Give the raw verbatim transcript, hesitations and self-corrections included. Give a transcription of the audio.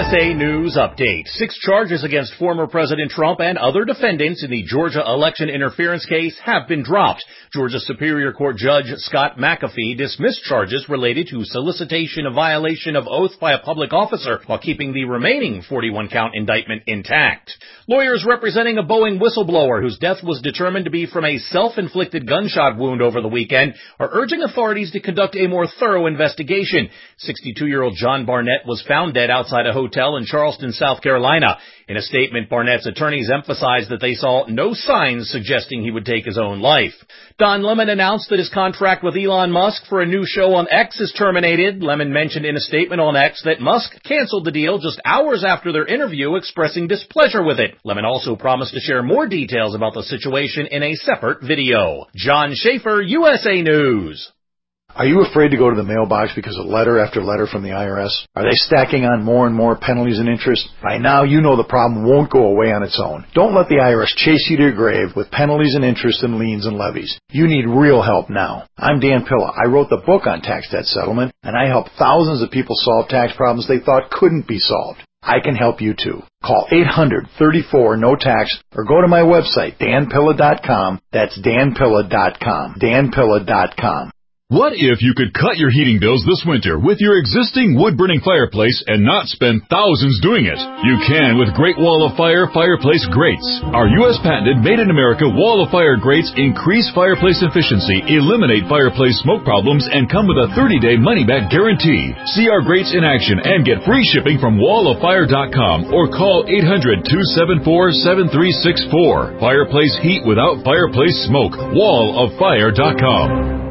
S A News Update. Six charges against former President Trump and other defendants in the Georgia election interference case have been dropped. Georgia Superior Court Judge Scott McAfee dismissed charges related to solicitation of violation of oath by a public officer while keeping the remaining forty-one count indictment intact. Lawyers representing a Boeing whistleblower whose death was determined to be from a self-inflicted gunshot wound over the weekend are urging authorities to conduct a more thorough investigation. sixty-two-year-old John Barnett was found dead outside a hotel in Charleston, South Carolina. In a statement, Barnett's attorneys emphasized that they saw no signs suggesting he would take his own life. Don Lemon announced that his contract with Elon Musk for a new show on X is terminated. Lemon mentioned in a statement on X that Musk canceled the deal just hours after their interview, expressing displeasure with it. Lemon also promised to share more details about the situation in a separate video. John Schaefer, U S A News. Are you afraid to go to the mailbox because of letter after letter from the I R S? Are they stacking on more and more penalties and interest? By now, you know the problem won't go away on its own. Don't let the I R S chase you to your grave with penalties and interest and liens and levies. You need real help now. I'm Dan Pilla. I wrote the book on tax debt settlement, and I help thousands of people solve tax problems they thought couldn't be solved. I can help you too. Call eight hundred, thirty-four, no tax or go to my website, dan pilla dot com. That's dan pilla dot com. dan pilla dot com. What if you could cut your heating bills this winter with your existing wood-burning fireplace and not spend thousands doing it? You can with Great Wall of Fire fireplace grates. Our U S patented made-in-America Wall of Fire grates increase fireplace efficiency, eliminate fireplace smoke problems, and come with a thirty-day money-back guarantee. See our grates in action and get free shipping from wall of fire dot com or call eight hundred, two seven four, seven three six four. Fireplace heat without fireplace smoke. wall of fire dot com.